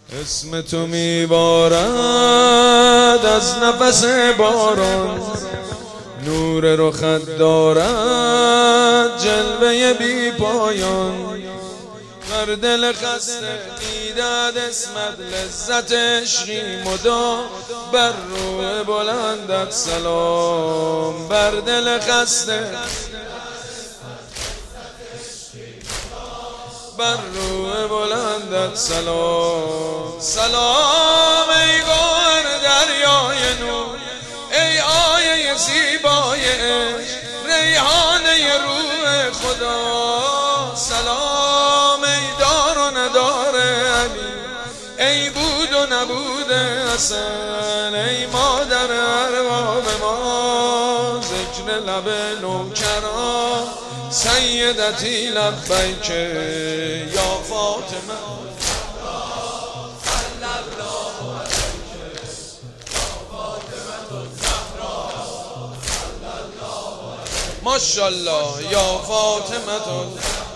اسم تو میبارد از نفس باران، نور رخت دارد جلوه بی پایان. بر دل خسته دیدد اسمت لذت عشقی مدام، بر روح بلندت سلام. بر دل خسته بر روح بلندت سلام. سلام ای گوهر دریای نور، ای آیه زیبای عشق، ریحانه روح خدا. سلام ای دار و ندار علی، ای بود و نبود حسن، ای مادر ارباب ما. ذکر لب نوکران سیدتی لبیک یا فاطمه. ماشاءالله یا فاطمه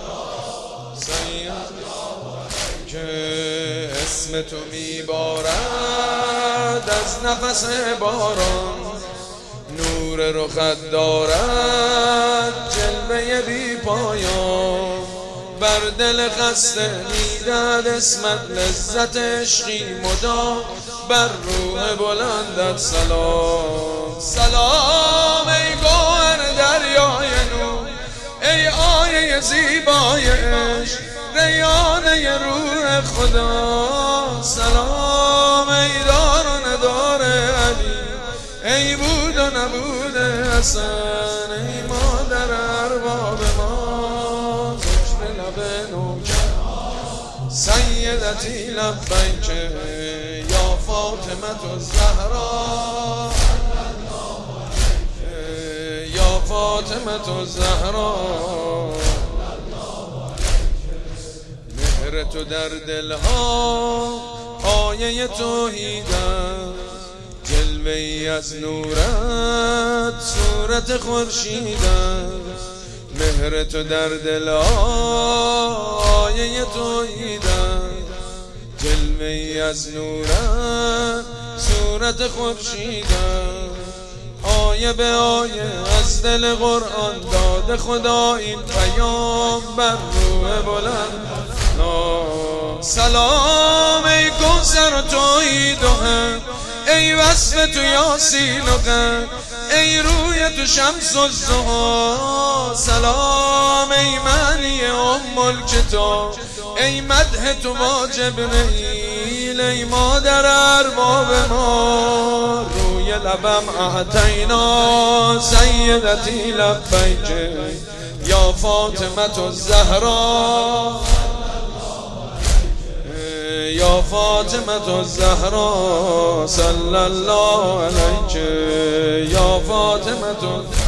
که اسم تو میبارد از نفس باران، نور رخت دارد جلوه بی پایان. بر دل خسته میدهد اسمت لذت عشقی مدام، بر روح بلندت سلام. سلام ای گوهر دریای نور، ای آیه زیبای عشق، ریحانه روح خدا. سلام ای دار و ندار علی، ای بود و نبود حسن، ای مادر ارباب ما. ذکر لب نوکران سیدتی لبیک یا فاطمه الزهرا، یا فاطمه الزهرا. مهر تو در دلها آیه توحید است، جلوه ای از نورت صورت خورشید است. مهر تو در دلها آیه توحید است، جلوه ای از نورت صورت خورشید است. آیه به آیه از دل قرآن داده خدا این پیام، بر روح بلند سلام ای کوثر و توحید و هم، ای وصف تو یاسین و غم، ای روی تو شمس الضحی. سلام ای معنی ام الکتاب، ای مدح تو با جبرئیل، ای مادر ارباب ما. روی لبم اعطینا سیدتی لبیک یا فاطمه الزهرا، یا فاطمه الزهرا. صلی الله علیک یا فاطمه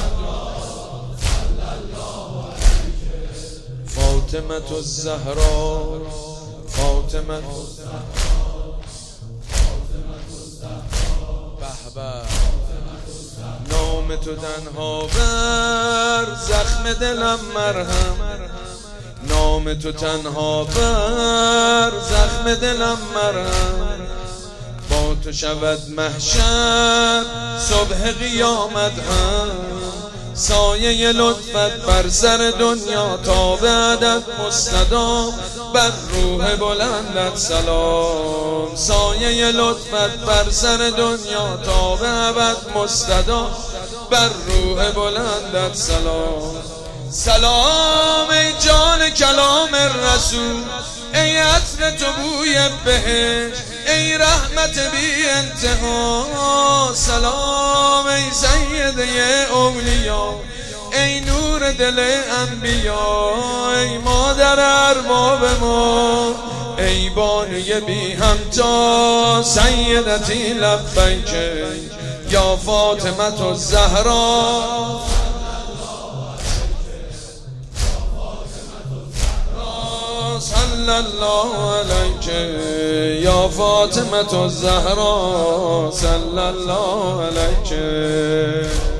فاطمه الزهرا. فاطمه بهبه نام تو تنها بر زخم دلم مرهم، نام تو تنها بر زخم دلم مرهم. با تو شود محشر صبح قیامت هم، سایه لطفت بر سر دنیا تا به عدد مستدام، بر روح بلندت سلام. سایه لطفت بر سر دنیا تا به ابد مستدام، بر روح بلندت سلام. سلام ای جان کلام رسول، ای عطر تو بوی بهشت، ای رحمت بی انتها. سلام ای سیده اولیا، ای نور دل انبیا، ای مادر ارباب ما، ای بانوی بی همتا. سیدتی لبیک یا فاطمه الزهرا، صلی الله علیک یا فاطمه الزهرا. صلی الله علیک.